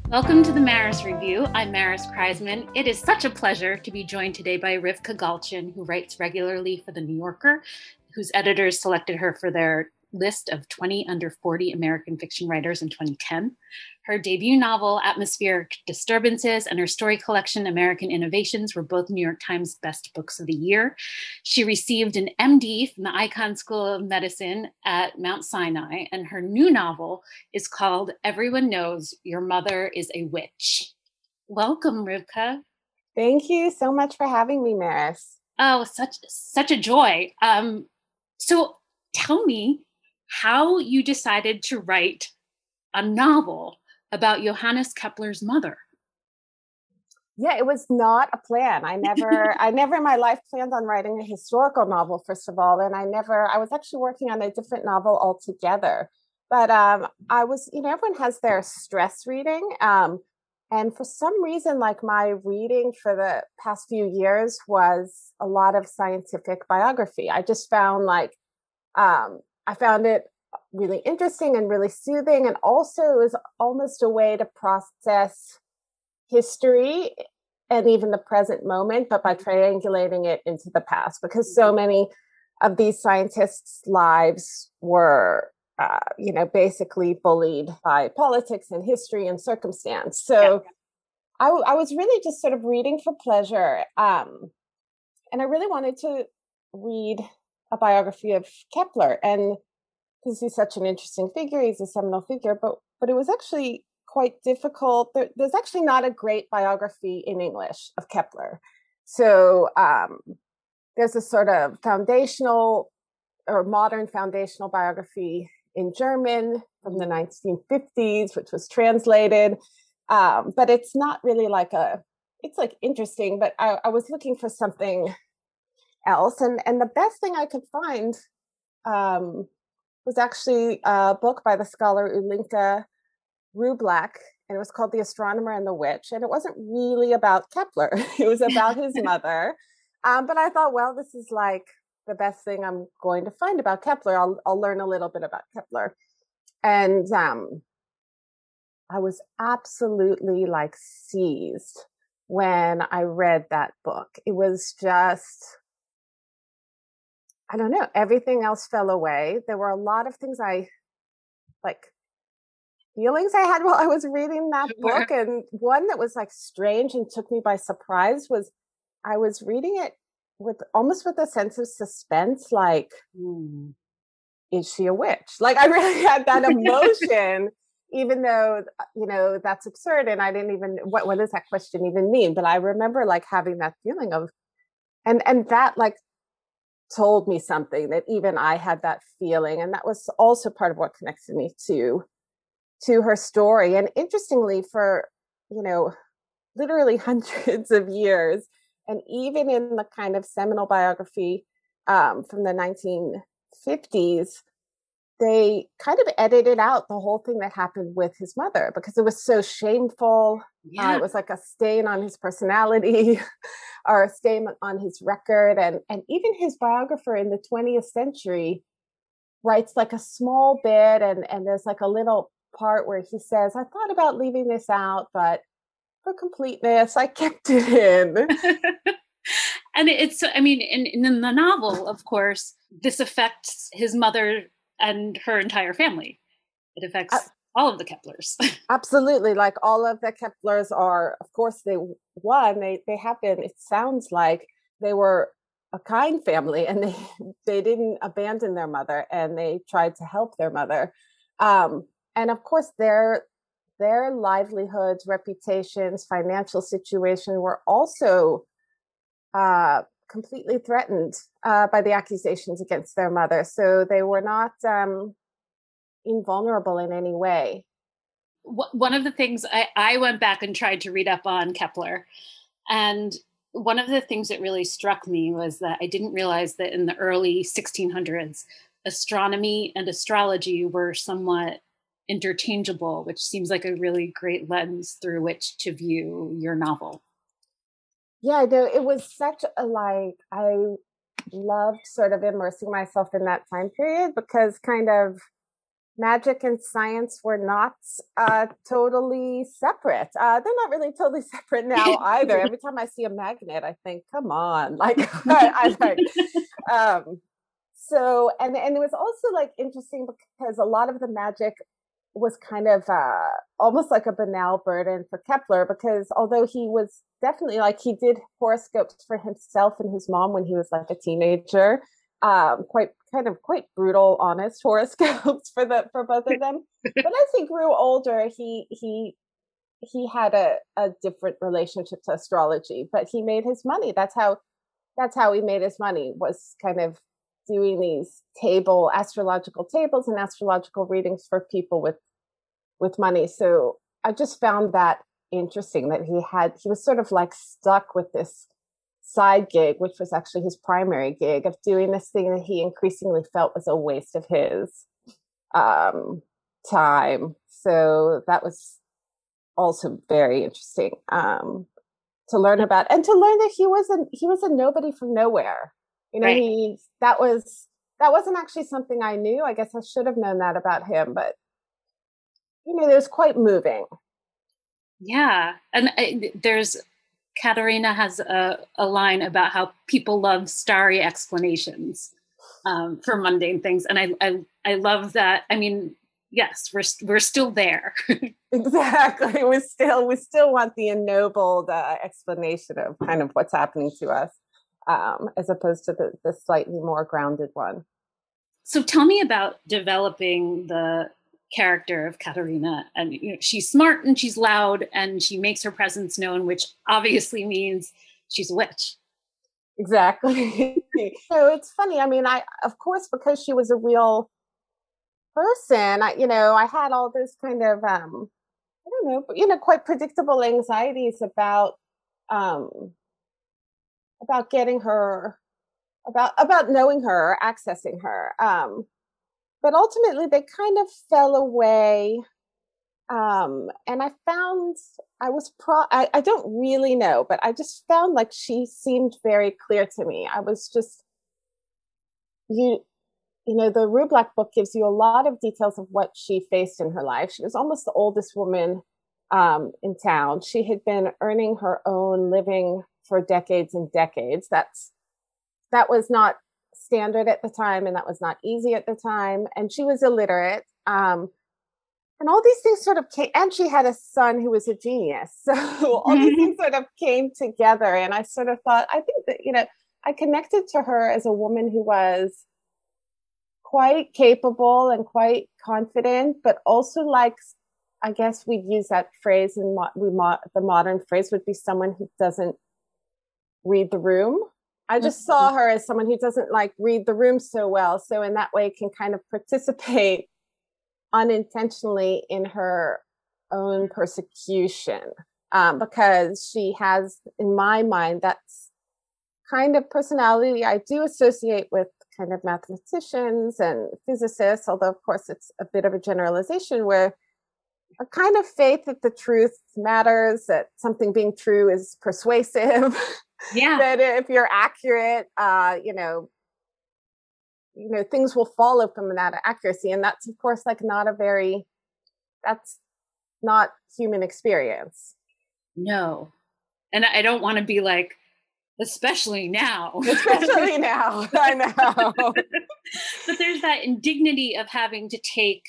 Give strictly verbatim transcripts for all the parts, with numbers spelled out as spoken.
Welcome to the Maris Review. I'm Maris Kreisman. It is such a pleasure to be joined today by Rivka Galchen, who writes regularly for The New Yorker, whose editors selected her for their list of twenty under forty American fiction writers in twenty ten. Her debut novel, Atmospheric Disturbances, and her story collection, American Innovations, were both New York Times Best Books of the Year. She received an M D from the Icahn School of Medicine at Mount Sinai, and her new novel is called Everyone Knows Your Mother is a Witch. Welcome, Rivka. Thank you so much for having me, Maris. Oh, such such a joy. Um, so tell me how you decided to write a novel about Johannes Kepler's mother. Yeah, it was not a plan. I never, I never in my life planned on writing a historical novel, first of all. And I never, I was actually working on a different novel altogether. But um, I was, you know, everyone has their stress reading. Um, and for some reason, like my reading for the past few years was a lot of scientific biography. I just found like, um, I found it really interesting and really soothing. And also it was almost a way to process history and even the present moment, but by triangulating it into the past, because so many of these scientists' lives were, uh, you know, basically bullied by politics and history and circumstance. So yeah. I, I was really just sort of reading for pleasure. Um, and I really wanted to read a biography of Kepler. And because he's such an interesting figure, he's a seminal figure, but but it was actually quite difficult. There, there's actually not a great biography in English of Kepler. So um, there's a sort of foundational or modern foundational biography in German from the nineteen fifties, which was translated. Um, but it's not really like a, it's like interesting, but I, I was looking for something else. And, and the best thing I could find um, was actually a book by the scholar Ulinka Rublak, and it was called The Astronomer and the Witch. And it wasn't really about Kepler. It was about his mother. Um, but I thought, well, this is like the best thing I'm going to find about Kepler. I'll, I'll learn a little bit about Kepler. And um, I was absolutely like seized when I read that book. It was just, I don't know, everything else fell away. There were a lot of things I like, feelings I had while I was reading that book. And one that was like strange and took me by surprise was I was reading it with almost with a sense of suspense, like, mm. is she a witch? Like I really had that emotion, even though, you know, that's absurd. And I didn't even, what, what does that question even mean? But I remember like having that feeling of, and, and that like told me something that even I had that feeling. And that was also part of what connected me to to her story. And interestingly, for, you know, literally hundreds of years, and even in the kind of seminal biography um, from the nineteen fifties, they kind of edited out the whole thing that happened with his mother because it was so shameful. Yeah. Uh, it was like a stain on his personality or a stain on his record. And, and even his biographer in the twentieth century writes like a small bit, and, and there's like a little part where he says, I thought about leaving this out, but for completeness, I kept it in. And it's, I mean, in, in the novel, of course, this affects his mother and her entire family. It affects uh, all of the Keplers. Absolutely. Like all of the Keplers are, of course, they won, they, they have been, it sounds like they were a kind family and they, they didn't abandon their mother and they tried to help their mother. Um, And of course, their their livelihoods, reputations, financial situation were also uh, completely threatened uh, by the accusations against their mother. So they were not um, invulnerable in any way. One of the things I, I went back and tried to read up on Kepler, and one of the things that really struck me was that I didn't realize that in the early sixteen hundreds, astronomy and astrology were somewhat interchangeable, which seems like a really great lens through which to view your novel. Yeah, no, it was such a like, I loved sort of immersing myself in that time period because kind of magic and science were not uh, totally separate. Uh, they're not really totally separate now either. Every time I see a magnet, I think, come on, like I, I like. Um, so and and it was also like interesting because a lot of the magic was kind of uh, almost like a banal burden for Kepler, because although he was definitely like he did horoscopes for himself and his mom when he was like a teenager, um, quite kind of quite brutal, honest horoscopes for the for both of them. But as he grew older, he he he had a, a different relationship to astrology, but he made his money. That's how that's how he made his money, was kind of doing these table astrological tables and astrological readings for people with with money. So I just found that interesting that he had he was sort of like stuck with this side gig, which was actually his primary gig, of doing this thing that he increasingly felt was a waste of his um, time. So that was also very interesting um, to learn about, and to learn that he was a he was a nobody from nowhere. You know, right. he that was that wasn't actually something I knew. I guess I should have known that about him, but you know, it was quite moving. Yeah, and I, there's Katerina has a, a line about how people love starry explanations um, for mundane things, and I, I I love that. I mean, yes, we're we're still there. Exactly, we still we still want the ennobled uh, explanation of kind of what's happening to us, um, as opposed to the, the slightly more grounded one. So tell me about developing the character of Katerina. And you know, she's smart and she's loud and she makes her presence known, which obviously means she's a witch. Exactly. So it's funny. I mean, I of course, because she was a real person, I, you know, I had all this kind of um, I don't know, you know, quite predictable anxieties about um, about getting her, about about knowing her, accessing her. Um, but ultimately, they kind of fell away. Um, and I found I was pro. I, I don't really know, but I just found like she seemed very clear to me. I was just you. You know, the Rue Black book gives you a lot of details of what she faced in her life. She was almost the oldest woman um, in town. She had been earning her own living for decades and decades. That's that was not standard at the time, and that was not easy at the time. And she was illiterate. Um, and all these things sort of came, and she had a son who was a genius. So all these things sort of came together. And I sort of thought, I think that, you know, I connected to her as a woman who was quite capable and quite confident, but also like, I guess we'd use that phrase, and mo- we mo- the modern phrase would be someone who doesn't read the room. I just mm-hmm. saw her as someone who doesn't like read the room so well. So in that way can kind of participate unintentionally in her own persecution, um, because she has, in my mind, that's kind of personality I do associate with kind of mathematicians and physicists, although of course it's a bit of a generalization, where a kind of faith that the truth matters, that something being true is persuasive. Yeah. That if you're accurate, uh, you know, you know, things will follow from that accuracy. And that's of course like not a very, that's not human experience. No. And I don't want to be like, especially now. Especially now, I know. But there's that indignity of having to take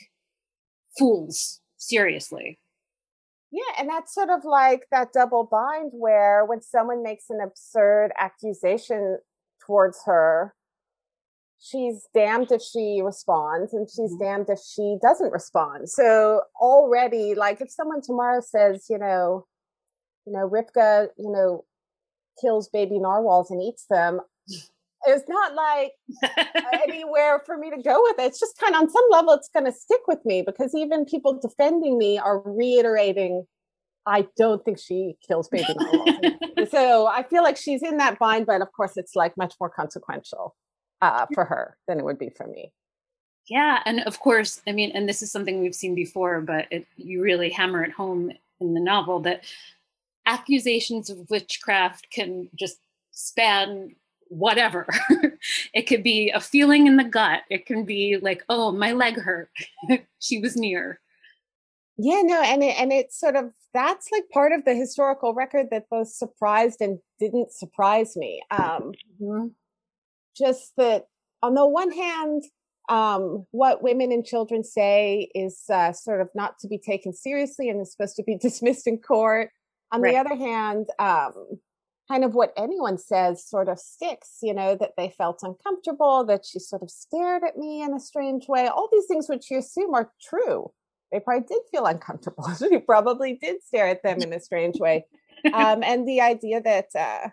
fools seriously. Yeah, and that's sort of like that double bind where when someone makes an absurd accusation towards her, she's damned if she responds and she's mm-hmm. damned if she doesn't respond. So already, like if someone tomorrow says, you know, you know, Rivka, you know, kills baby narwhals and eats them, it's not like anywhere for me to go with it. It's just kind of on some level, it's going to stick with me because even people defending me are reiterating, I don't think she kills baby narwhals. So I feel like she's in that bind, but of course it's like much more consequential uh, for her than it would be for me. Yeah. And of course, I mean, and this is something we've seen before, but it, you really hammer it home in the novel that accusations of witchcraft can just span whatever. It could be a feeling in the gut. It can be like, oh, my leg hurt. She was near. Yeah, no, and it, and it's sort of that's like part of the historical record that both surprised and didn't surprise me. Um, Mm-hmm. Just that on the one hand, um, what women and children say is uh, sort of not to be taken seriously and is supposed to be dismissed in court. On Right. the other hand, um, kind of what anyone says sort of sticks, you know, that they felt uncomfortable, that she sort of stared at me in a strange way, all these things which you assume are true. They probably did feel uncomfortable. She probably did stare at them in a strange way. Um, and the idea that, uh,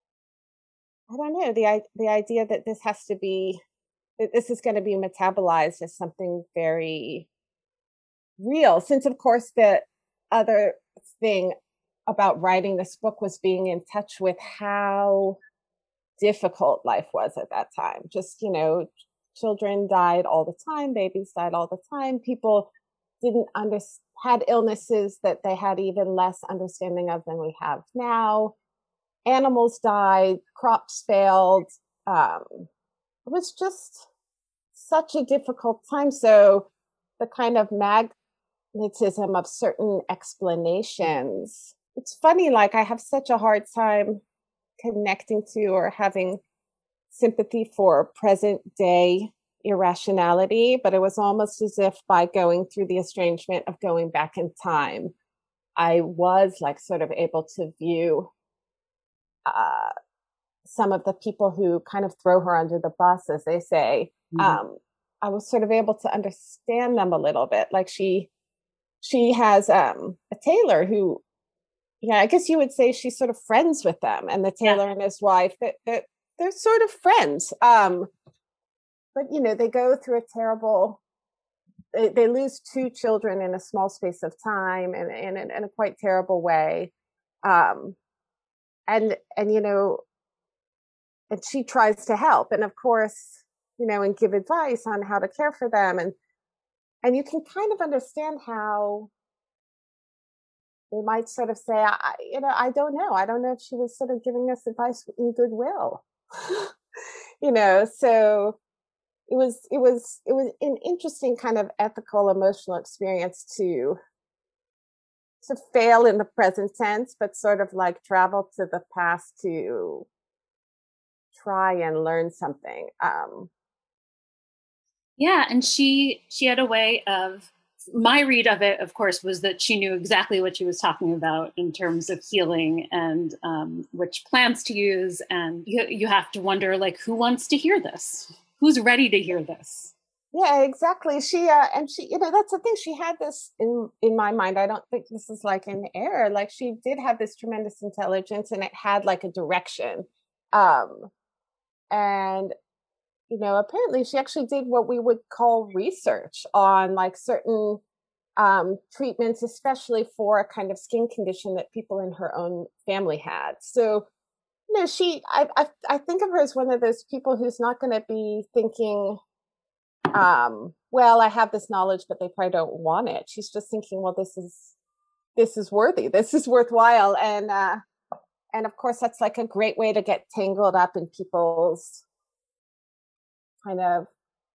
I don't know, the, the idea that this has to be, that this is going to be metabolized as something very real, since of course the other thing about writing this book was being in touch with how difficult life was at that time. Just, you know, children died all the time, babies died all the time, people didn't under had illnesses that they had even less understanding of than we have now. Animals died, crops failed. Um, it was just such a difficult time. So the kind of magnetism of certain explanations, it's funny, like I have such a hard time connecting to or having sympathy for present day irrationality, but it was almost as if by going through the estrangement of going back in time, I was like sort of able to view uh, some of the people who kind of throw her under the bus, as they say. Mm-hmm. Um, I was sort of able to understand them a little bit. Like she, she has um, a tailor who, yeah, I guess you would say she's sort of friends with them, and the tailor yeah. and his wife, that that they're sort of friends. Um, but you know, they go through a terrible. They, they lose two children in a small space of time, and in, in, in a quite terrible way. Um, and and you know, and she tries to help, and of course, you know, and give advice on how to care for them, and and you can kind of understand how they might sort of say, I, you know, I don't know. I don't know if she was sort of giving us advice in goodwill, you know. So it was, it was, it was an interesting kind of ethical, emotional experience to to fail in the present tense, but sort of like travel to the past to try and learn something. Um, yeah, and she she had a way of. My read of it, of course, was that she knew exactly what she was talking about in terms of healing and um, which plants to use. And you, you have to wonder, like, who wants to hear this? Who's ready to hear this? Yeah, exactly. She, uh, and she, you know, that's the thing. She had this in, in my mind. I don't think this is like an error. Like she did have this tremendous intelligence, and it had like a direction. Um, and you know, apparently she actually did what we would call research on like certain um, treatments, especially for a kind of skin condition that people in her own family had. So, you know, she, I, I, I think of her as one of those people who's not going to be thinking, um, well, I have this knowledge, but they probably don't want it. She's just thinking, well, this is, this is worthy. This is worthwhile. And, uh, and of course, that's like a great way to get tangled up in people's kind of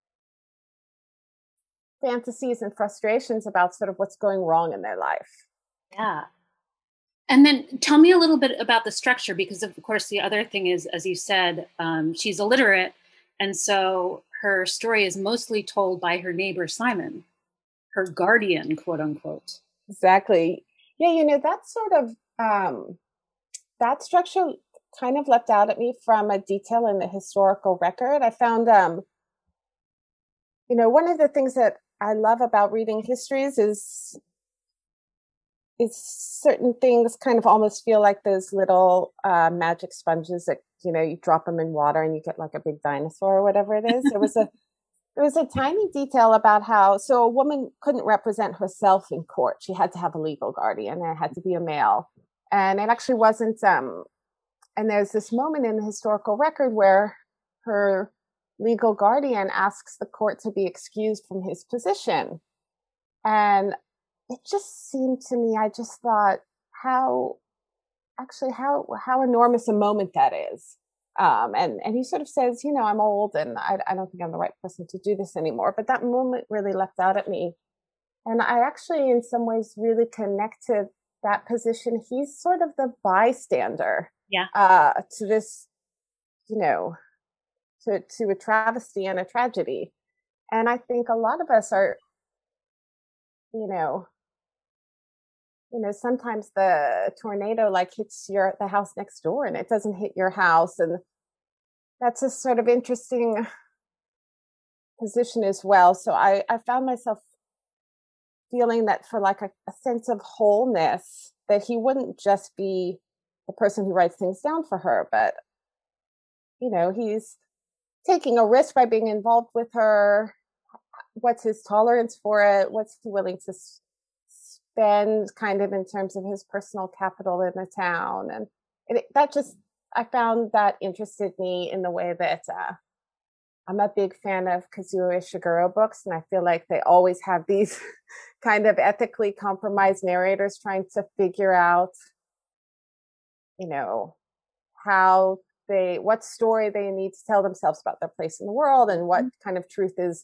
fantasies and frustrations about sort of what's going wrong in their life. Yeah. And then tell me a little bit about the structure, because of course the other thing is, as you said, um, she's illiterate. And so her story is mostly told by her neighbor, Simon, her guardian, quote unquote. Exactly. Yeah, you know, that sort of, um, that structure kind of leapt out at me from a detail in the historical record. I found, um, you know, one of the things that I love about reading histories is is certain things kind of almost feel like those little uh, magic sponges that, you know, you drop them in water and you get like a big dinosaur or whatever it is. There was a there was a tiny detail about how, so a woman couldn't represent herself in court. She had to have a legal guardian, and it had to be a male. And it actually wasn't, um, and there's this moment in the historical record where her legal guardian asks the court to be excused from his position. And it just seemed to me, I just thought how, actually how, how enormous a moment that is. Um, and and he sort of says, you know, I'm old and I, I don't think I'm the right person to do this anymore. But that moment really leapt out at me. And I actually, in some ways, really connected that position. He's sort of the bystander Yeah. uh, to this, you know, to, to a travesty and a tragedy. And I think a lot of us are, you know, you know, sometimes the tornado like hits your the house next door and it doesn't hit your house. And that's a sort of interesting position as well. So I, I found myself feeling that for like a, a sense of wholeness, that he wouldn't just be the person who writes things down for her, but, you know, he's taking a risk by being involved with her. What's his tolerance for it? What's he willing to spend kind of in terms of his personal capital in the town? And it, that just, I found that interested me in the way that uh, I'm a big fan of Kazuo Ishiguro books, and I feel like they always have these kind of ethically compromised narrators trying to figure out, you know, how they, what story they need to tell themselves about their place in the world, and what kind of truth is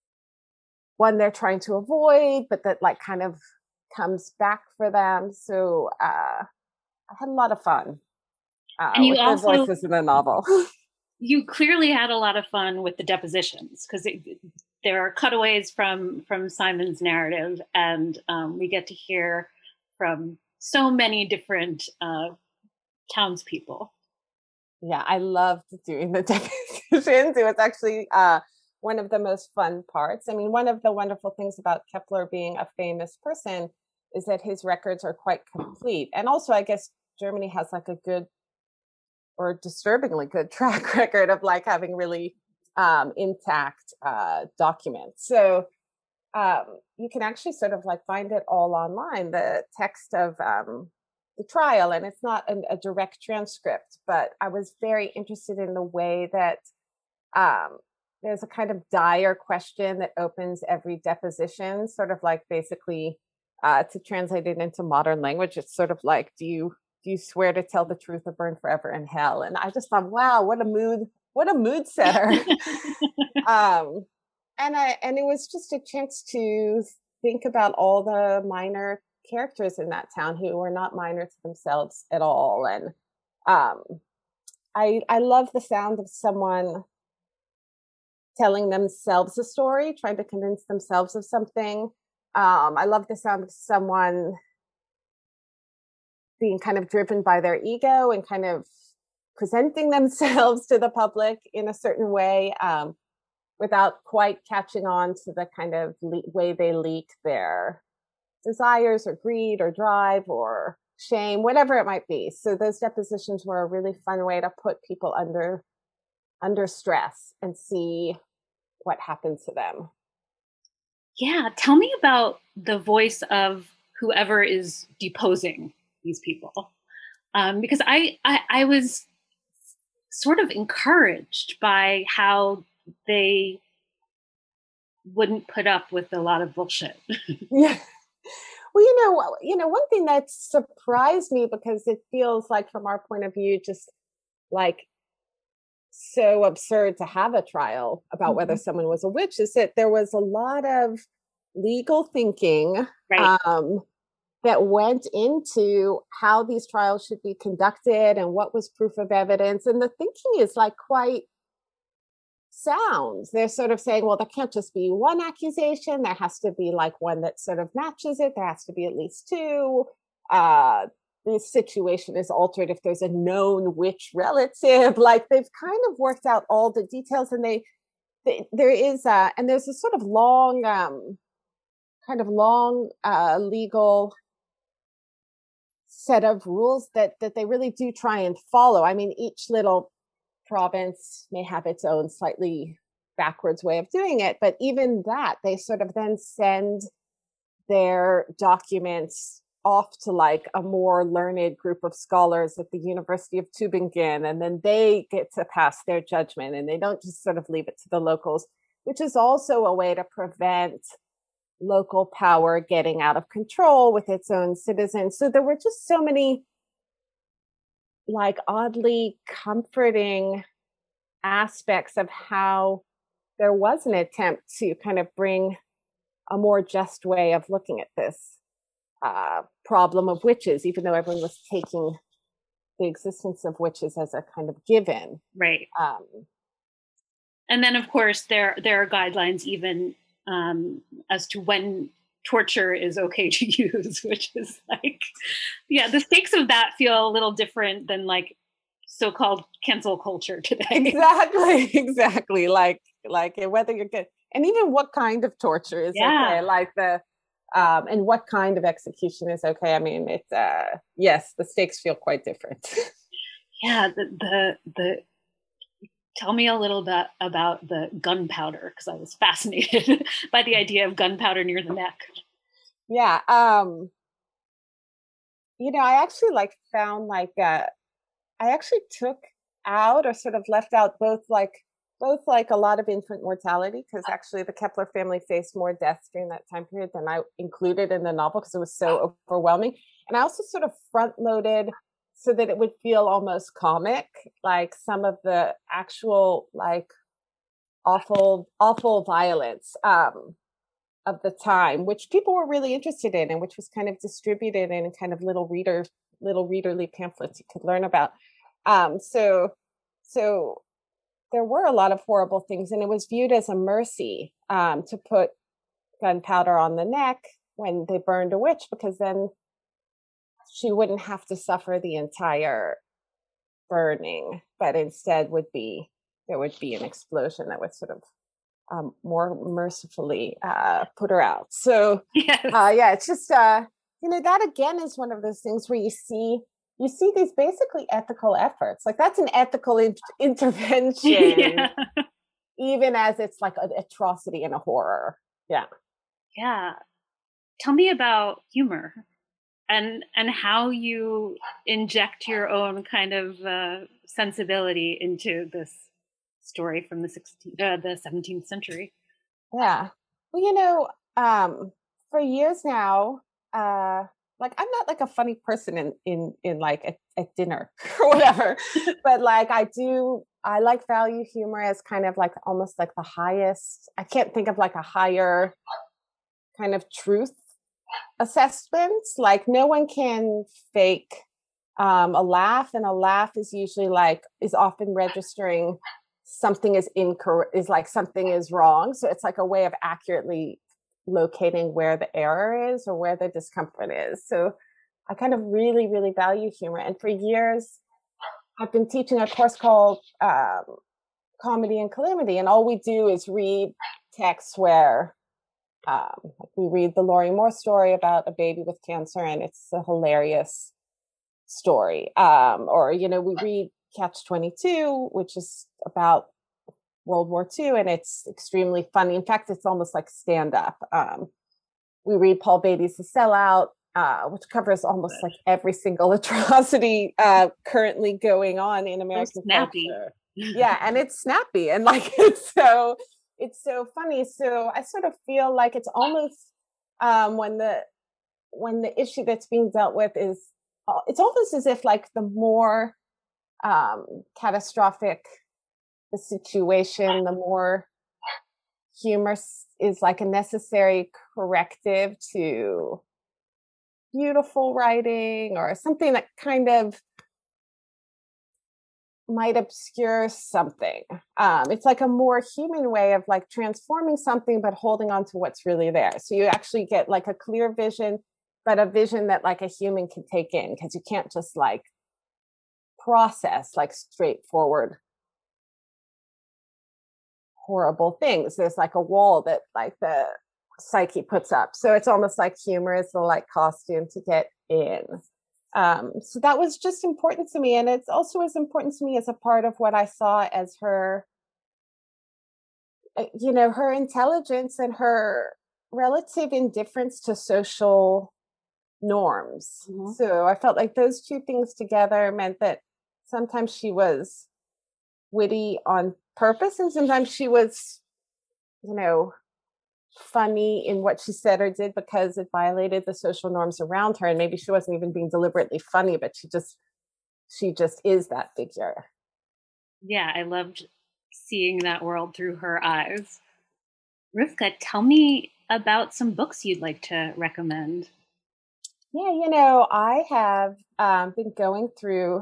one they're trying to avoid, but that like kind of comes back for them. So uh, I had a lot of fun uh, and you with also, the voices in the novel. You clearly had a lot of fun with the depositions, because there are cutaways from from Simon's narrative, and um, we get to hear from so many different uh, townspeople. Yeah, I loved doing the depositions. It was actually uh, one of the most fun parts. I mean, one of the wonderful things about Kepler being a famous person is that his records are quite complete. And also, I guess Germany has like a good or disturbingly good track record of like having really um, intact uh, documents. So um, you can actually sort of like find it all online, the text of um, the trial, and it's not an, a direct transcript, but I was very interested in the way that um, there's a kind of dire question that opens every deposition, sort of like basically uh, to translate it into modern language, it's sort of like, do you do you swear to tell the truth or burn forever in hell? And I just thought, wow, what a mood, what a mood setter. um, and I and it was just a chance to think about all the minor characters in that town who were not minor to themselves at all. And um, I I love the sound of someone telling themselves a story, trying to convince themselves of something. Um, I love the sound of someone being kind of driven by their ego and kind of presenting themselves to the public in a certain way um, without quite catching on to the kind of le- way they leak their desires or greed or drive or shame, whatever it might be. So those depositions were a really fun way to put people under under stress and see what happens to them. Yeah, tell me about the voice of whoever is deposing these people, um, because I, I I was sort of encouraged by how they wouldn't put up with a lot of bullshit. Yeah. Well, you know, you know, one thing that surprised me, because it feels like from our point of view, just like so absurd to have a trial about whether Mhm. someone was a witch, is that there was a lot of legal thinking Right. um, that went into how these trials should be conducted and what was proof of evidence. And the thinking is like quite sound. They're sort of saying, well, there can't just be one accusation. There has to be like one that sort of matches it. There has to be at least two. Uh, the situation is altered if there's a known witch relative. Like they've kind of worked out all the details, and they, they there is a, and there's a sort of long, um, kind of long uh, legal set of rules that that they really do try and follow. I mean, each little province may have its own slightly backwards way of doing it, but even that, they sort of then send their documents off to like a more learned group of scholars at the University of Tübingen, and then they get to pass their judgment, and they don't just sort of leave it to the locals, which is also a way to prevent local power getting out of control with its own citizens. So there were just so many like oddly comforting aspects of how there was an attempt to kind of bring a more just way of looking at this uh, problem of witches, even though everyone was taking the existence of witches as a kind of given. Right. Um, and then, of course, there there are guidelines even um, as to when torture is okay to use, which is like, yeah, the stakes of that feel a little different than like so-called cancel culture today. Exactly, exactly. Like, like whether you're good, and even what kind of torture is yeah. okay. Like the, um, and what kind of execution is okay. I mean, it's uh, yes, the stakes feel quite different. yeah, the the the. Tell me a little bit about the gunpowder, because I was fascinated by the idea of gunpowder near the neck. Yeah, um, you know, I actually like found like uh, I actually took out or sort of left out both like both like a lot of infant mortality, because actually the Kepler family faced more deaths during that time period than I included in the novel because it was so overwhelming. And I also sort of front loaded so that it would feel almost comic, like some of the actual like awful, awful violence um, of the time, which people were really interested in, and which was kind of distributed in kind of little reader, little readerly pamphlets you could learn about. Um, so, so there were a lot of horrible things, and it was viewed as a mercy um, to put gunpowder on the neck when they burned a witch, because then she wouldn't have to suffer the entire burning, but instead would be there would be an explosion that would sort of um, more mercifully uh, put her out. So yes. uh, yeah, it's just uh, you know, that again is one of those things where you see you see these basically ethical efforts. Like that's an ethical in- intervention, yeah. Even as it's like an atrocity and a horror. Yeah. Yeah. Tell me about humor and and how you inject your own kind of uh, sensibility into this story from the sixteenth, uh, the seventeenth century. Yeah. Well, you know, um, for years now, uh, like I'm not like a funny person in in in like at, at dinner or whatever, but like I do, I like value humor as kind of like almost like the highest. I can't think of like a higher kind of truth assessment. Like no one can fake um, a laugh, and a laugh is usually like is often registering something is incorrect, is like something is wrong. So it's like a way of accurately locating where the error is or where the discomfort is. So I kind of really, really value humor. And for years, I've been teaching a course called um, Comedy and Calamity, and all we do is read texts where um, we read the Lori Moore story about a baby with cancer, and it's a hilarious story. Um, or, you know, we read Catch twenty-two, which is about World War Two, and it's extremely funny. In fact, it's almost like stand up. Um, we read Paul Beatty's The Sellout, uh, which covers almost like every single atrocity uh, currently going on in American so snappy. culture. Yeah, and it's snappy, and like it's so it's so funny. So I sort of feel like it's almost um, when the when the issue that's being dealt with is it's almost as if like the more um, catastrophic the situation, the more humor is like a necessary corrective to beautiful writing or something that kind of might obscure something. Um, it's like a more human way of like transforming something, but holding on to what's really there. So you actually get like a clear vision, but a vision that like a human can take in, because you can't just like process like straightforward horrible things. There's like a wall that like the psyche puts up. So it's almost like humor is the like costume to get in. Um, so that was just important to me. And it's also as important to me as a part of what I saw as her, you know, her intelligence and her relative indifference to social norms. Mm-hmm. So I felt like those two things together meant that sometimes she was witty on purpose, and sometimes she was, you know, funny in what she said or did because it violated the social norms around her. And maybe she wasn't even being deliberately funny, but she just she just is that figure. Yeah, I loved seeing that world through her eyes. Rivka, tell me about some books you'd like to recommend. Yeah, you know, I have um, been going through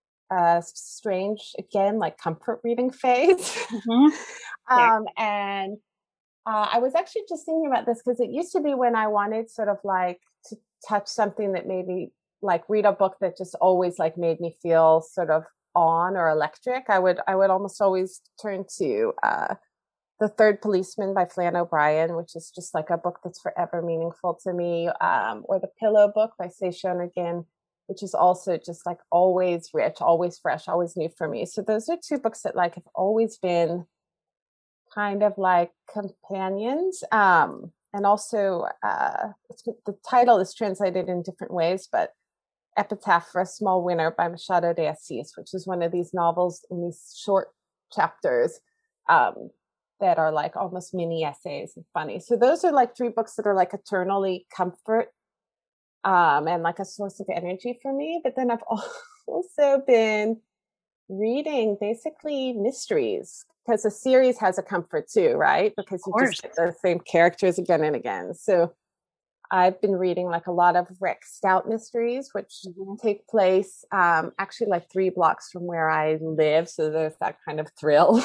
a strange, again, like comfort reading phase. Mm-hmm. um, and uh, I was actually just thinking about this because it used to be when I wanted sort of like to touch something that made me like read a book that just always like made me feel sort of on or electric. I would I would almost always turn to uh, The Third Policeman by Flann O'Brien, which is just like a book that's forever meaningful to me, um, or The Pillow Book by Sei Shonagon, which is also just like always rich, always fresh, always new for me. So those are two books that like have always been kind of like companions. Um, and also, uh, it's, the title is translated in different ways, but Epitaph for a Small Winner by Machado de Assis, which is one of these novels in these short chapters um, that are like almost mini essays and funny. So those are like three books that are like eternally comfort um, and like a source of energy for me. But then I've also been reading basically mysteries, because a series has a comfort too, right? Because you just get the same characters again and again. So I've been reading like a lot of Rick Stout mysteries, which mm-hmm. take place um, actually like three blocks from where I live. So there's that kind of thrill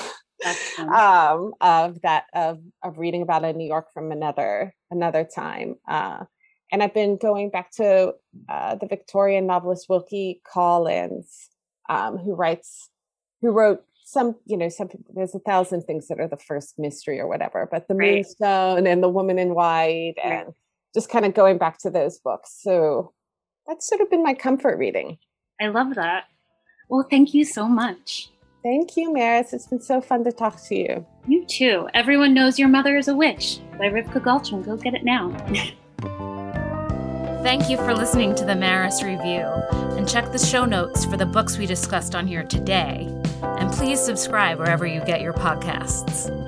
um, of that of of reading about a New York from another another time. Uh, and I've been going back to uh, the Victorian novelist Wilkie Collins, um, who writes, who wrote some, you know, some, there's a thousand things that are the first mystery or whatever, but The right. Moonstone and The Woman in White, and right. just kind of going back to those books. So that's sort of been my comfort reading. I love that. Well, thank you so much. Thank you, Maris. It's been so fun to talk to you. You too. Everyone Knows Your Mother is a Witch by Rivka Galchen. Go get it now. Thank you for listening to the Maris Review, and check the show notes for the books we discussed on here today. And please subscribe wherever you get your podcasts.